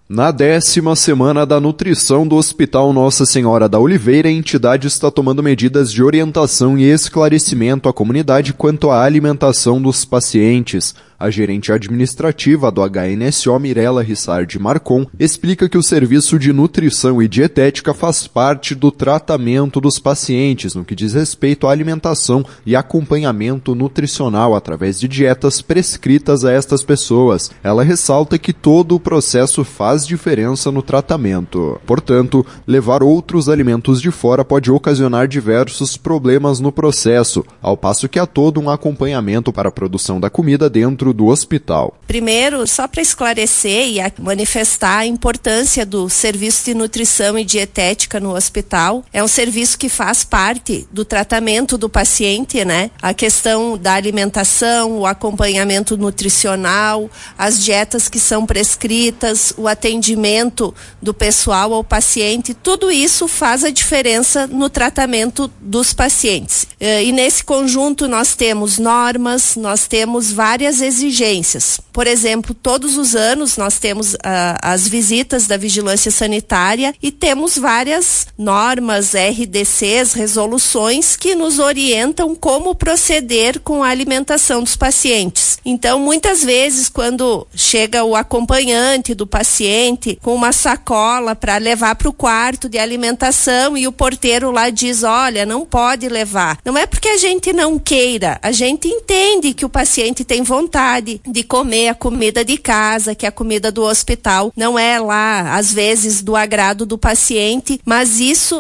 Na 10ª semana da nutrição do Hospital Nossa Senhora da Oliveira, a entidade está tomando medidas de orientação e esclarecimento à comunidade quanto à alimentação dos pacientes. A gerente administrativa do HNSO, Mirela Rissardi Marcon, explica que o serviço de nutrição e dietética faz parte do tratamento dos pacientes no que diz respeito à alimentação e acompanhamento nutricional através de dietas prescritas a estas pessoas. Ela ressalta que todo o processo faz diferença no tratamento. Portanto, levar outros alimentos de fora pode ocasionar diversos problemas no processo, ao passo que há todo um acompanhamento para a produção da comida dentro do hospital. Primeiro, só para esclarecer e manifestar a importância do serviço de nutrição e dietética no hospital, é um serviço que faz parte do tratamento do paciente, né? A questão da alimentação, o acompanhamento nutricional, as dietas que são prescritas, o atendimento do pessoal ao paciente, tudo isso faz a diferença no tratamento dos pacientes. E nesse conjunto nós temos normas, nós temos várias exigências. Por exemplo, todos os anos nós temos as visitas da vigilância sanitária e temos várias normas, RDCs, resoluções que nos orientam como proceder com a alimentação dos pacientes. Então, muitas vezes, quando chega o acompanhante do paciente com uma sacola para levar para o quarto de alimentação e o porteiro lá diz, olha, não pode levar. Não é porque a gente não queira, a gente entende que o paciente tem vontade de comer a comida de casa, que a comida do hospital não é lá, às vezes, do agrado do paciente, mas isso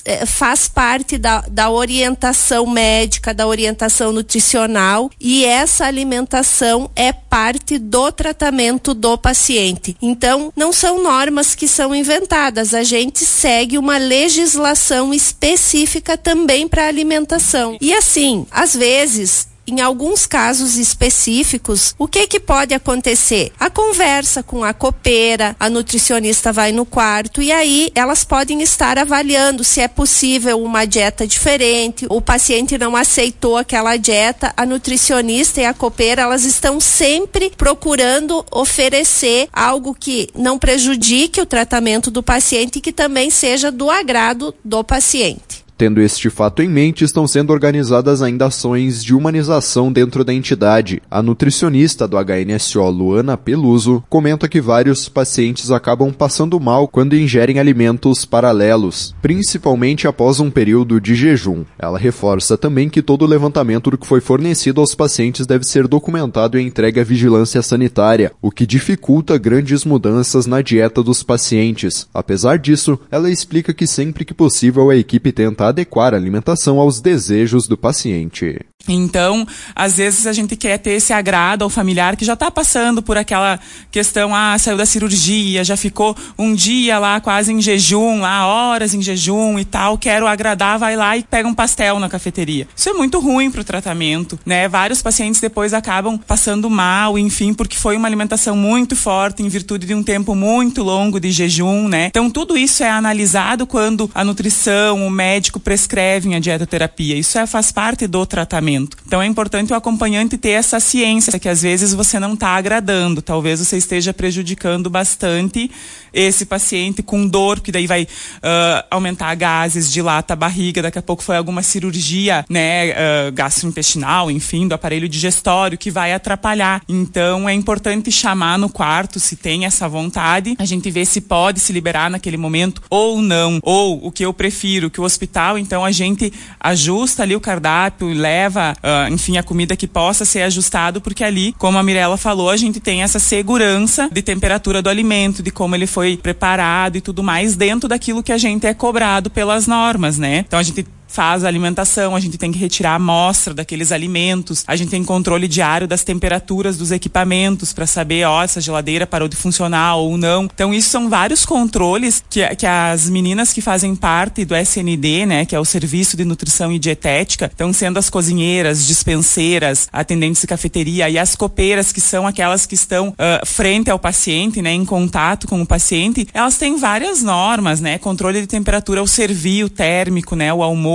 faz parte da orientação médica, da orientação nutricional, e essa alimentação é parte do tratamento do paciente. Então, não são normas que são inventadas, a gente segue uma legislação específica também para alimentação. E assim, às vezes, em alguns casos específicos, o que pode acontecer? A conversa com a copeira, a nutricionista vai no quarto e aí elas podem estar avaliando se é possível uma dieta diferente, o paciente não aceitou aquela dieta, a nutricionista e a copeira, elas estão sempre procurando oferecer algo que não prejudique o tratamento do paciente e que também seja do agrado do paciente. Tendo este fato em mente, estão sendo organizadas ainda ações de humanização dentro da entidade. A nutricionista do HNSO, Luana Peluso, comenta que vários pacientes acabam passando mal quando ingerem alimentos paralelos, principalmente após um período de jejum. Ela reforça também que todo o levantamento do que foi fornecido aos pacientes deve ser documentado e entregue à vigilância sanitária, o que dificulta grandes mudanças na dieta dos pacientes. Apesar disso, ela explica que sempre que possível a equipe tenta adequar a alimentação aos desejos do paciente. Então, às vezes a gente quer ter esse agrado ao familiar que já está passando por aquela questão, saiu da cirurgia, já ficou um dia lá quase em jejum, lá horas em jejum e tal, quero agradar, vai lá e pega um pastel na cafeteria. Isso é muito ruim para o tratamento, né? Vários pacientes depois acabam passando mal, enfim, porque foi uma alimentação muito forte em virtude de um tempo muito longo de jejum, né? Então, tudo isso é analisado quando a nutrição, o médico prescrevem a dietoterapia. Isso faz parte do tratamento. Então é importante o acompanhante ter essa ciência que às vezes você não está agradando, talvez você esteja prejudicando bastante esse paciente com dor, que daí vai aumentar gases, dilata a barriga, daqui a pouco foi alguma cirurgia, né, gastrointestinal, enfim, do aparelho digestório, que vai atrapalhar. Então é importante chamar no quarto, se tem essa vontade, a gente vê se pode se liberar naquele momento ou não, ou o que eu prefiro, que o hospital, então a gente ajusta ali o cardápio e leva enfim, a comida que possa ser ajustado, porque ali, como a Mirela falou, a gente tem essa segurança de temperatura do alimento, de como ele foi preparado e tudo mais, dentro daquilo que a gente é cobrado pelas normas, né? Então a gente faz a alimentação, a gente tem que retirar a amostra daqueles alimentos, a gente tem controle diário das temperaturas dos equipamentos para saber, essa geladeira parou de funcionar ou não. Então isso são vários controles que as meninas que fazem parte do SND, né, que é o Serviço de Nutrição e Dietética, estão sendo as cozinheiras, dispenseiras, atendentes de cafeteria e as copeiras, que são aquelas que estão frente ao paciente, né, em contato com o paciente, elas têm várias normas, né, controle de temperatura ao servir, o térmico, né, o almoço,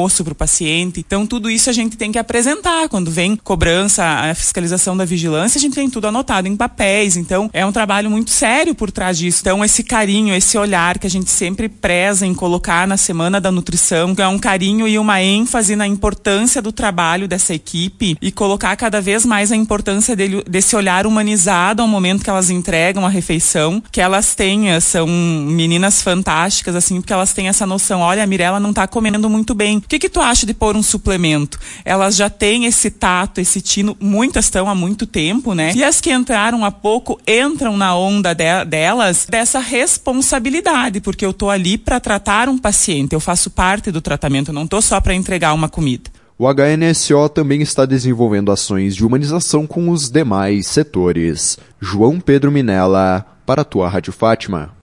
almoço para o paciente. Então tudo isso a gente tem que apresentar. Quando vem cobrança, a fiscalização da vigilância, a gente tem tudo anotado em papéis. Então é um trabalho muito sério por trás disso. Então esse carinho, esse olhar que a gente sempre preza em colocar na Semana da Nutrição, que é um carinho e uma ênfase na importância do trabalho dessa equipe e colocar cada vez mais a importância desse olhar humanizado ao momento que elas entregam a refeição, que elas tenham, são meninas fantásticas, assim, porque elas têm essa noção, olha, a Mirella não tá comendo muito bem, o que tu acha de pôr um suplemento? Elas já têm esse tato, esse tino, muitas estão há muito tempo, né? E as que entraram há pouco, entram na onda delas, dessa responsabilidade, porque eu tô ali para tratar um paciente, eu faço parte do tratamento, eu não tô só para entregar uma comida. O HNSO também está desenvolvendo ações de humanização com os demais setores. João Pedro Minella, para a tua Rádio Fátima.